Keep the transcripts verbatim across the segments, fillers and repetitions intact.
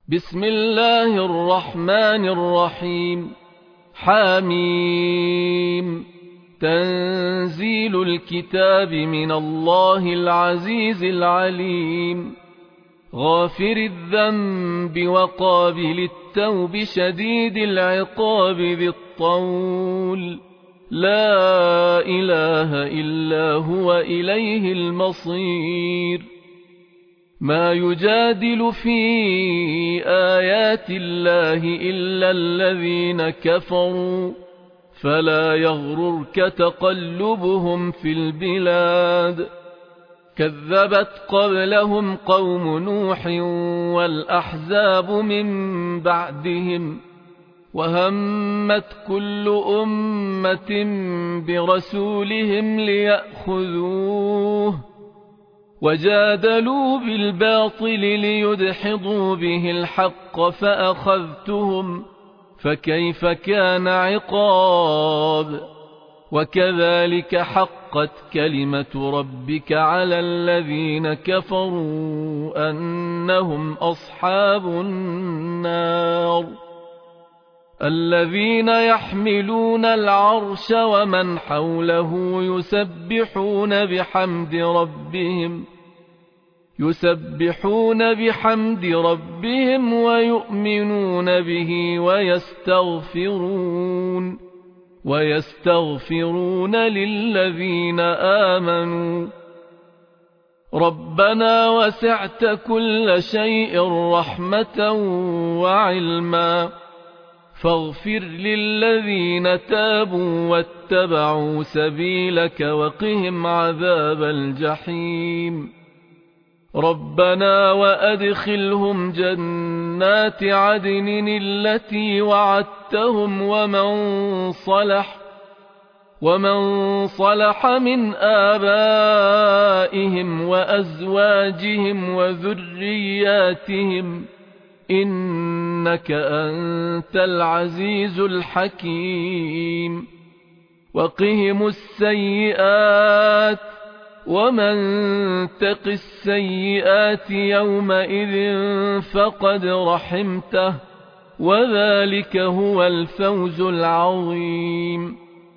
بسم الله الرحمن الرحيم. حميم. تنزيل الكتاب من الله العزيز العليم. غافر الذنب وقابل التوب شديد العقاب ذي الطول، لا إله إلا هو إليه المصير. ما يجادل في آيات الله إلا الذين كفروا، فلا يغررك تقلبهم في البلاد. كذبت قبلهم قوم نوح والأحزاب من بعدهم، وهمت كل أمة برسولهم ليأخذوه، وجادلوا بالباطل ليدحضوا به الحق فأخذتهم، فكيف كان عقاب. وكذلك حقت كلمة ربك على الذين كفروا أنهم أصحاب النار. الذين يحملون العرش ومن حوله يسبحون بحمد ربهم يسبحون بحمد ربهم ويؤمنون به ويستغفرون ويستغفرون للذين آمنوا. ربنا وسعت كل شيء رحمة وعلما، فاغفر للذين تابوا واتبعوا سبيلك وقهم عذاب الجحيم. ربنا وأدخلهم جنات عدن التي وعدتهم ومن صلح ومن صلح من آبائهم وأزواجهم وذرياتهم، إنك أنت العزيز الحكيم. وقهم السيئات، ومن تق السيئات يومئذ فقد رحمته، وذلك هو الفوز العظيم.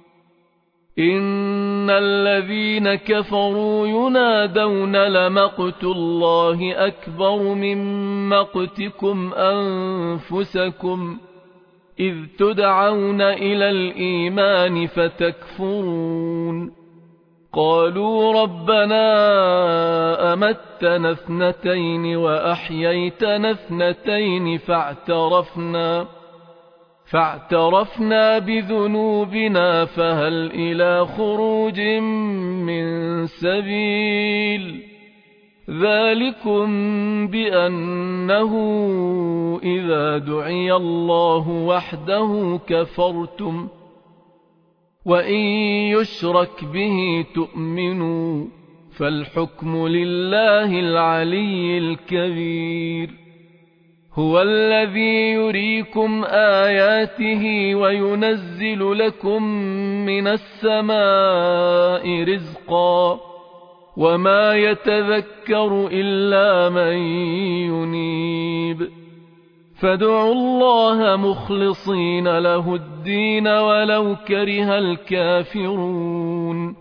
إن الذين كفروا ينادون لمقت الله أكبر من مقتكم أنفسكم إذ تدعون إلى الإيمان فتكفرون. قالوا ربنا أمتنا اثنتين وأحييتنا اثنتين فاعترفنا فاعترفنا بذنوبنا فهل إلى خروج من سبيل. ذلكم بأنه إذا دعي الله وحده كفرتم، وإن يشرك به تؤمنوا، فالحكم لله العلي الكبير. هو الذي يريكم آياته وينزل لكم من السماء رزقا، وما يتذكر إلا من ينيب. فادعوا الله مخلصين له الدين ولو كره الكافرون.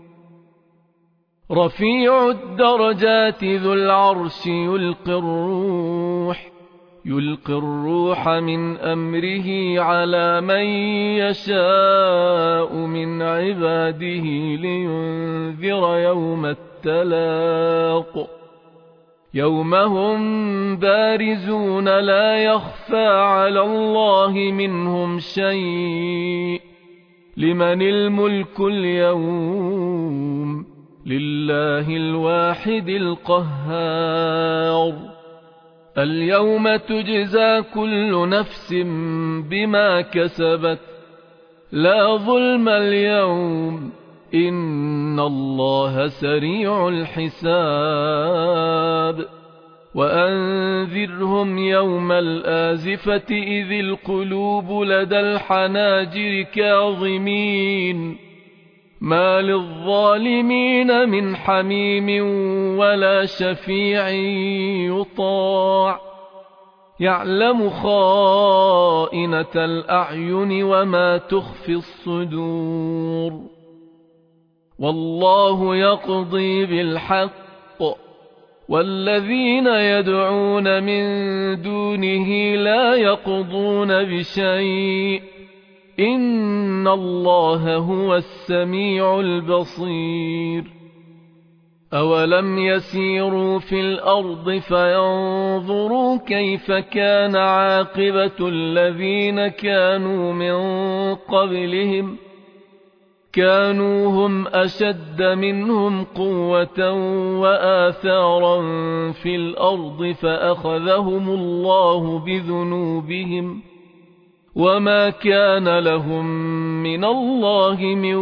رفيع الدرجات ذو العرش يلقي الروح يلقي الروح من أمره على من يشاء من عباده لينذر يوم التلاق. يوم هم بارزون لا يخفى على الله منهم شيء. لمن الملك اليوم؟ لله الواحد القهار. اليوم تجزى كل نفس بما كسبت، لا ظلم اليوم، إن الله سريع الحساب. وأنذرهم يوم الآزفة إذ القلوب لدى الحناجر كاظمين، ما للظالمين من حميم ولا شفيع يطاع، يعلم خائنة الأعين وما تخفي الصدور والله يقضي بالحق والذين يدعون من دونه لا يقضون بشيء إن الله هو السميع البصير أولم يسيروا في الأرض فينظروا كيف كان عاقبة الذين كانوا من قبلهم كانوا هم أشد منهم قوة وآثارا في الأرض فأخذهم الله بذنوبهم وما كان لهم من الله من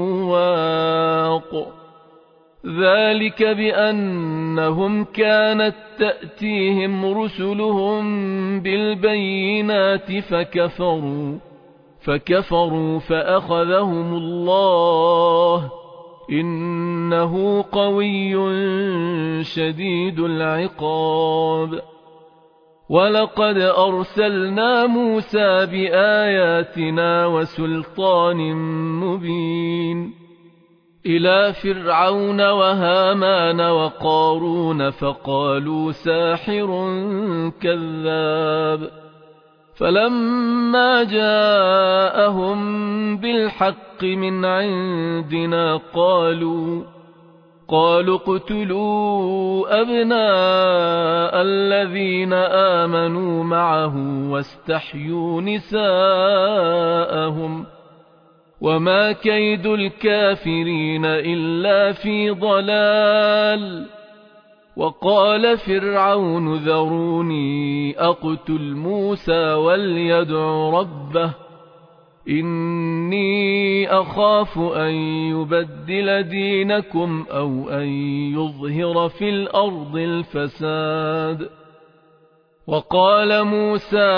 واق ذلك بأنهم كانت تأتيهم رسلهم بالبينات فكفروا فكفروا فأخذهم الله إنه قوي شديد العقاب ولقد أرسلنا موسى بآياتنا وسلطان مبين إلى فرعون وهامان وقارون فقالوا ساحر كذاب فلما جاءهم بالحق من عندنا قالوا قالوا اقتلوا أبناء الذين آمنوا معه واستحيوا نساءهم وما كيد الكافرين إلا في ضلال وقال فرعون ذروني أقتل موسى وليدع ربه إني أخاف أن يبدل دينكم أو أن يظهر في الأرض الفساد وقال موسى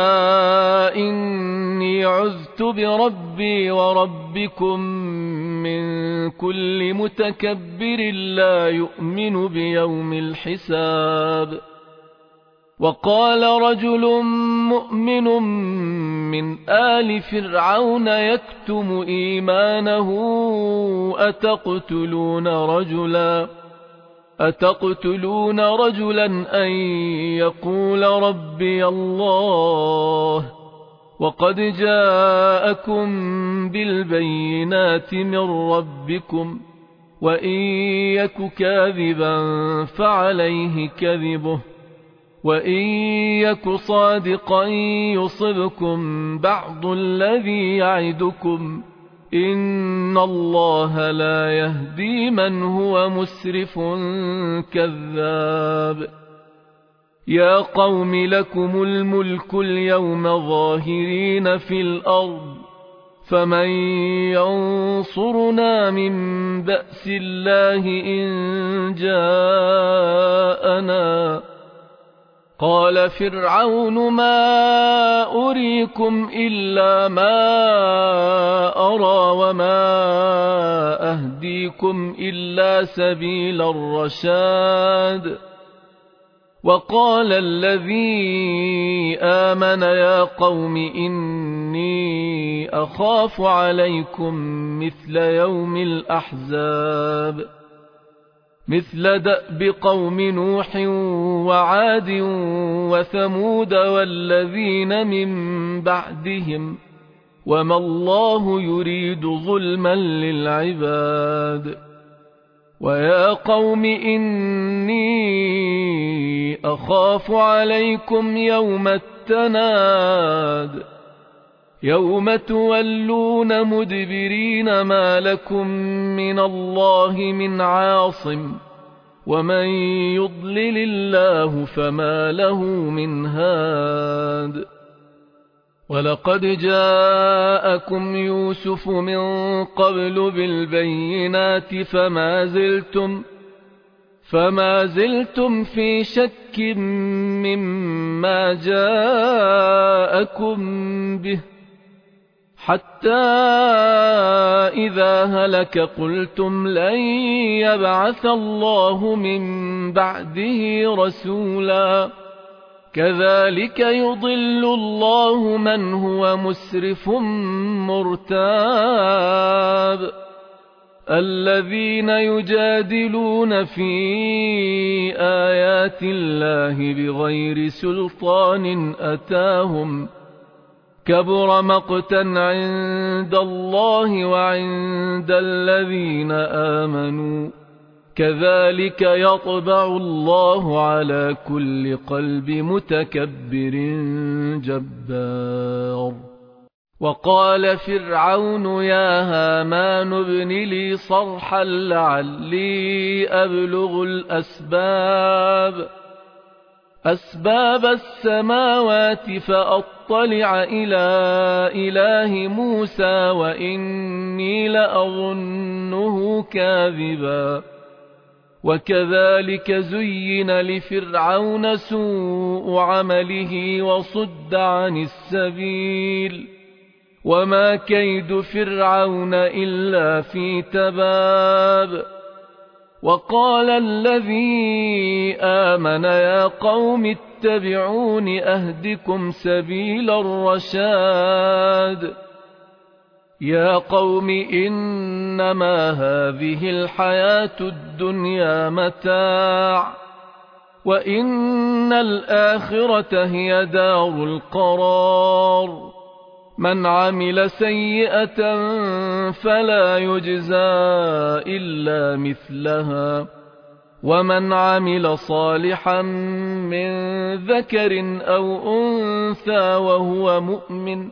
إني عذت بربي وربكم من كل متكبر لا يؤمن بيوم الحساب وقال رجل مؤمن من آل فرعون يكتم إيمانه أتقتلون رجلا أتقتلون رجلا أن يقول ربي الله وقد جاءكم بالبينات من ربكم وإن يك كاذبا فعليه كذبه وإن يك صادقا يصبكم بعض الذي يعدكم إن الله لا يهدي من هو مسرف كذاب يا قوم لكم الملك اليوم ظاهرين في الأرض فمن ينصرنا من بأس الله إن جاءنا قال فرعون ما أريكم إلا ما أرى وما أهديكم إلا سبيل الرشاد وقال الذي آمن يا قوم إني أخاف عليكم مثل يوم الأحزاب مثل دأب قوم نوح وعاد وثمود والذين من بعدهم وما الله يريد ظلما للعباد ويا قوم إني أخاف عليكم يوم التناد يوم تولون مدبرين ما لكم من الله من عاصم ومن يضلل الله فما له من هاد ولقد جاءكم يوسف من قبل بالبينات فما زلتم فما زلتم في شك مما جاءكم به حتى إذا هلك قلتم لن يبعث الله من بعده رسولا كذلك يضل الله من هو مسرف مرتاب الذين يجادلون في آيات الله بغير سلطان أتاهم كبر مقتا عند الله وعند الذين آمنوا كذلك يطبع الله على كل قلب متكبر جبار وقال فرعون يا هامان ابن لي صرحا لعلي أبلغ الأسباب أسباب السماوات فأطلع إلى إله موسى وإني لأظنه كاذبا وكذلك زين لفرعون سوء عمله وصد عن السبيل وما كيد فرعون إلا في تباب وقال الذي آمن يا قوم اتبعون أهدكم سبيل الرشاد يا قوم إنما هذه الحياة الدنيا متاع وإن الآخرة هي دار القرار من عمل سيئة فلا يجزى إلا مثلها ومن عمل صالحا من ذكر أو أنثى وهو مؤمن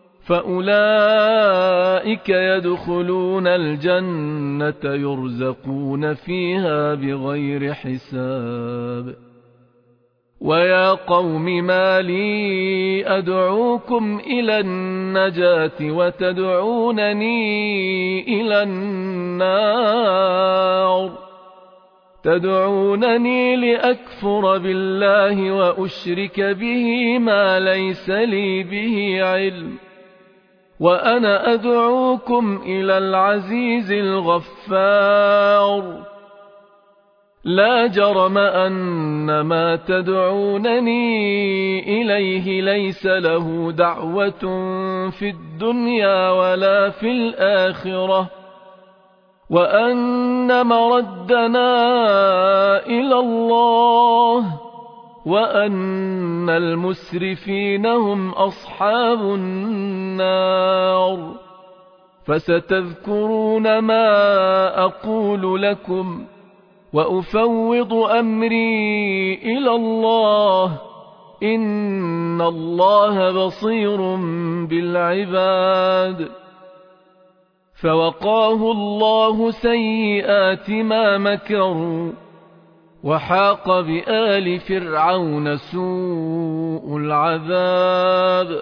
فأولئك يدخلون الجنة يرزقون فيها بغير حساب ويا قوم ما لي أدعوكم إلى النجاة وتدعونني إلى النار تدعونني لأكفر بالله وأشرك به ما ليس لي به علم وأنا أدعوكم إلى العزيز الغفار لا جرم أن ما تدعونني إليه ليس له دعوة في الدنيا ولا في الآخرة وأن مردنا إلى الله وأن المسرفين هم أصحاب النار فستذكرون ما أقول لكم وأفوض أمري إلى الله إن الله بصير بالعباد فوقاه الله سيئات ما مكروا وحاق بآل فرعون سوء العذاب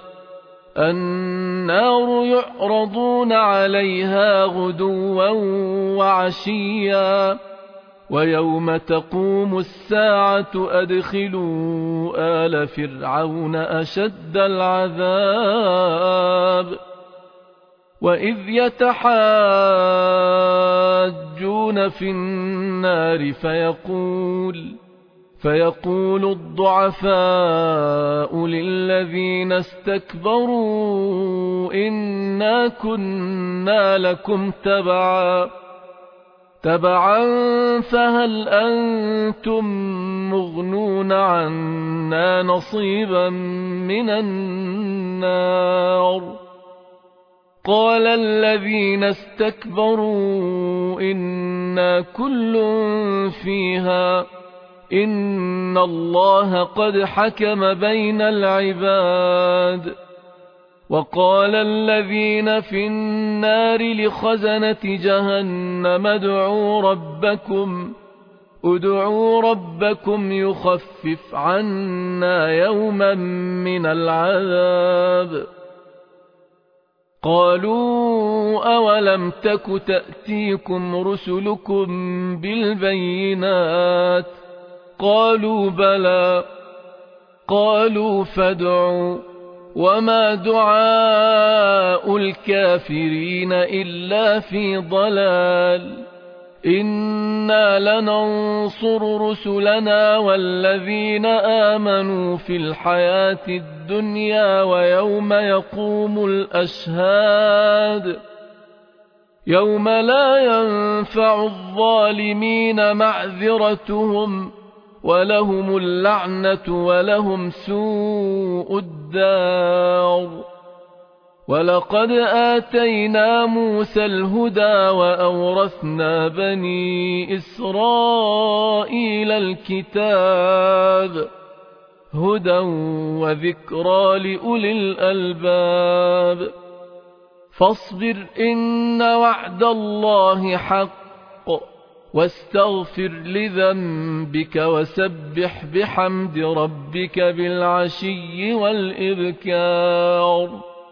النار يعرضون عليها غدوا وعشيا ويوم تقوم الساعة أدخلوا آل فرعون أشد العذاب وإذ يتحاجون في النار فيقول فيقول الضعفاء للذين استكبروا إنا كنا لكم تبعا تبعا فهل أنتم مغنون عنا نصيبا من النار قال الذين استكبروا إنا كل فيها إن الله قد حكم بين العباد وقال الذين في النار لخزنة جهنم ادعوا ربكم ادعوا ربكم يخفف عنا يوما من العذاب قالوا أولم تك تأتيكم رسلكم بالبينات قالوا بلى قالوا فادعوا وما دعاء الكافرين إلا في ضلال إنا لننصر رسلنا والذين آمنوا في الحياة الدنيا ويوم يقوم الأشهاد يوم لا ينفع الظالمين معذرتهم ولهم اللعنة ولهم سوء الدار. ولقد آتينا موسى الهدى وأورثنا بني إسرائيل الكتاب هدى وذكرى لأولي الألباب. فاصبر إن وعد الله حق واستغفر لذنبك وسبح بحمد ربك بالعشي والإبكار.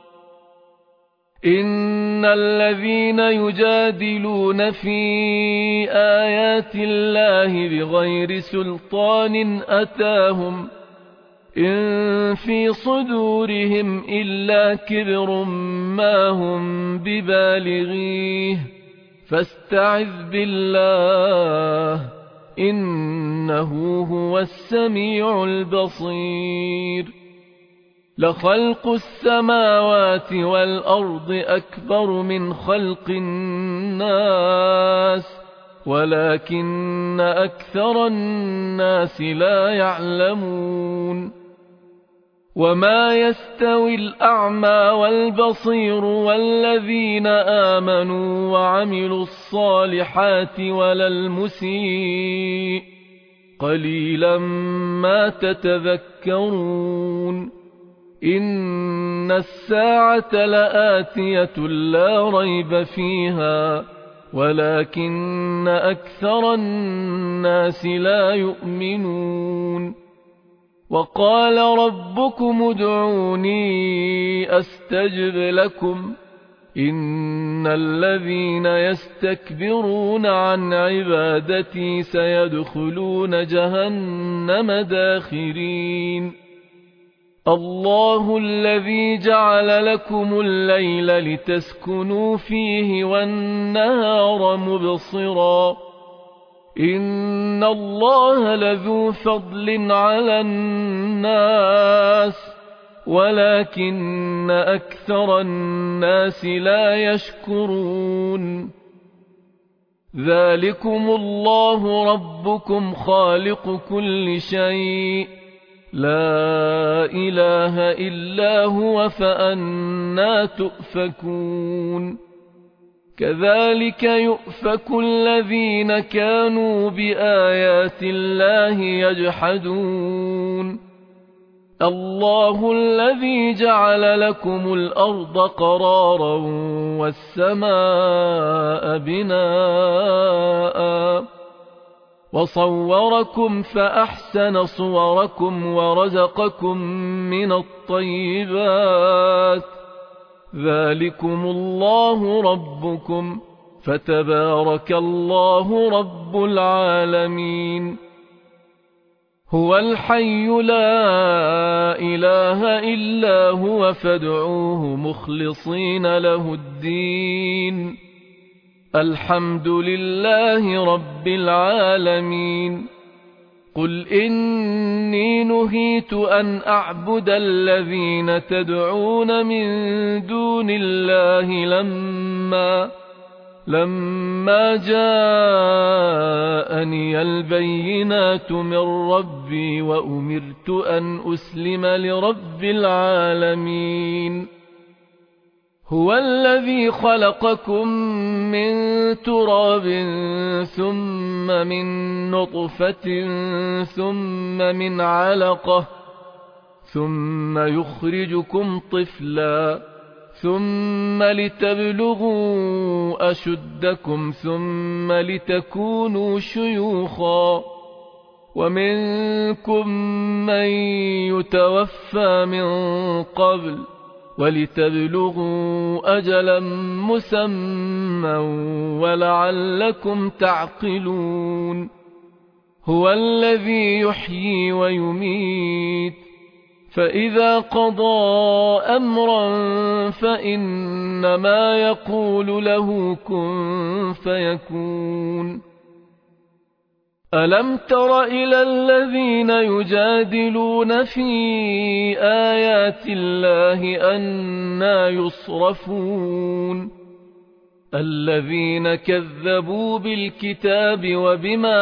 إن الذين يجادلون في آيات الله بغير سلطان أتاهم إن في صدورهم إلا كبر ما هم ببالغيه فاستعذ بالله إنه هو السميع البصير. لخلق السماوات والأرض أكبر من خلق الناس ولكن أكثر الناس لا يعلمون. وما يستوي الأعمى والبصير والذين آمنوا وعملوا الصالحات ولا المسيء قليلا ما تتذكرون. إن الساعة لآتية لا ريب فيها ولكن أكثر الناس لا يؤمنون. وقال ربكم ادعوني أستجب لكم إن الذين يستكبرون عن عبادتي سيدخلون جهنم داخرين. الله الذي جعل لكم الليل لتسكنوا فيه والنهار مبصرا إن الله لذو فضل على الناس ولكن أكثر الناس لا يشكرون. ذلكم الله ربكم خالق كل شيء لا إله إلا هو فأنى تؤفكون. كذلك يؤفك الذين كانوا بآيات الله يجحدون. الله الذي جعل لكم الأرض قرارا والسماء بناء وصوركم فأحسن صوركم ورزقكم من الطيبات ذلكم الله ربكم فتبارك الله رب العالمين. هو الحي لا إله إلا هو فادعوه مخلصين له الدين الحمد لله رب العالمين. قل إني نهيت أن أعبد الذين تدعون من دون الله لما لما جاءني البينات من ربي وأمرت أن أسلم لرب العالمين. هو الذي خلقكم من تراب ثم من نطفة ثم من علقة ثم يخرجكم طفلا ثم لتبلغوا أشدكم ثم لتكونوا شيوخا ومنكم من يتوفى من قبل ولتبلغوا أجلا مسمى ولعلكم تعقلون. هو الذي يحيي ويميت فإذا قضى أمرا فإنما يقول له كن فيكون. ألم تر إلى الذين يجادلون في آيات الله أنى يصرفون الذين كذبوا بالكتاب وبما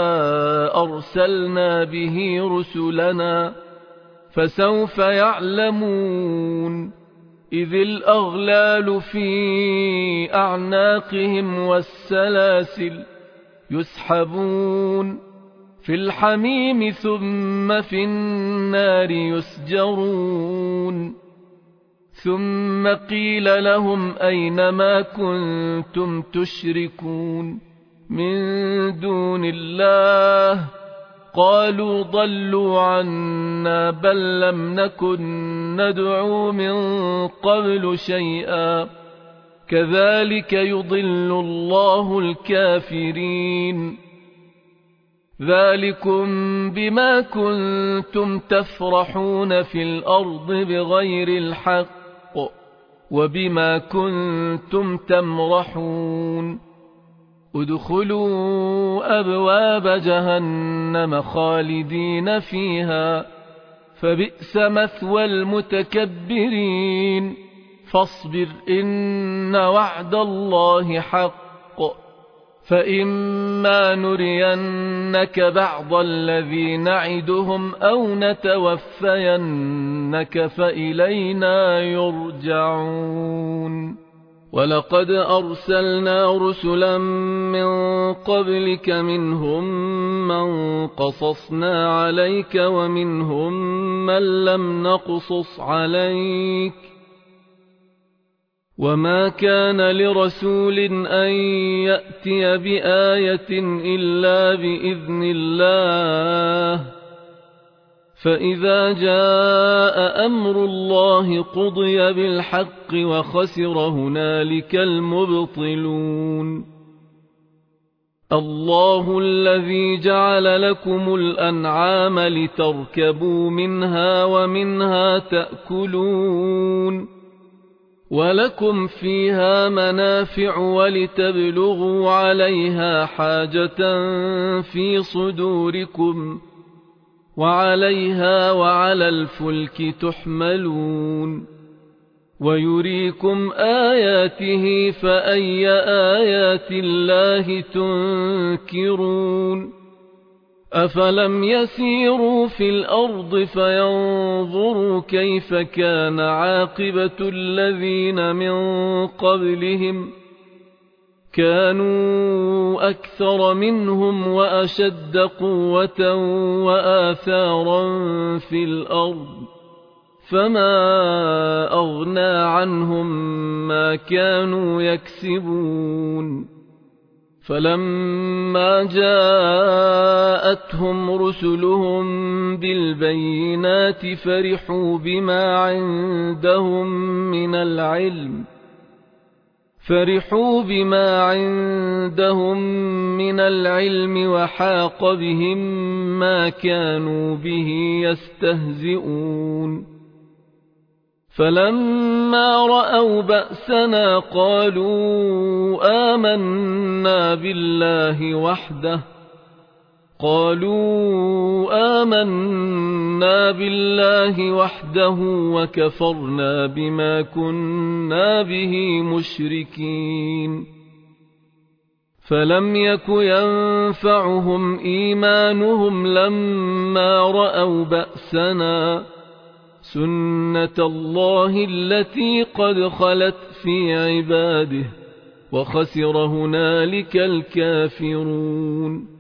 أرسلنا به رسلنا فسوف يعلمون إذ الأغلال في أعناقهم والسلاسل يسحبون في الحميم ثم في النار يسجرون ثم قيل لهم أين ما كنتم تشركون من دون الله قالوا ضلوا عنا بل لم نكن ندعو من قبل شيئا كذلك يضل الله الكافرين ذلكم بما كنتم تفرحون في الأرض بغير الحق وبما كنتم تمرحون ادخلوا أبواب جهنم خالدين فيها فبئس مثوى المتكبرين فاصبر إن وعد الله حق فإما نرينك بعض الذي نعدهم أو نتوفينك فإلينا يرجعون ولقد أرسلنا رسلا من قبلك منهم من قصصنا عليك ومنهم من لم نقصص عليك وما كان لرسول أن يأتي بآية إلا بإذن الله فإذا جاء أمر الله قضي بالحق وخسر هنالك المبطلون الله الذي جعل لكم الأنعام لتركبوا منها ومنها تأكلون ولكم فيها منافع ولتبلغوا عليها حاجة في صدوركم وعليها وعلى الفلك تحملون ويريكم آياته فأي آيات الله تنكرون أفلم يسيروا في الأرض فينظروا كيف كان عاقبة الذين من قبلهم كانوا أكثر منهم وأشد قوة وآثارا في الأرض فما أغنى عنهم ما كانوا يكسبون فلما جاءتهم رسلهم بالبينات فرحوا بما عندهم من العلم فرحوا بما عندهم من العلم وحاق بهم ما كانوا به يستهزئون فلما رأوا بأسنا قالوا آمنا بالله وحده قالوا آمنا بالله وحده وكفرنا بما كنا به مشركين فلم يك ينفعهم إيمانهم لما رأوا بأسنا سنة الله التي قد خلت في عباده وخسر هنالك الكافرون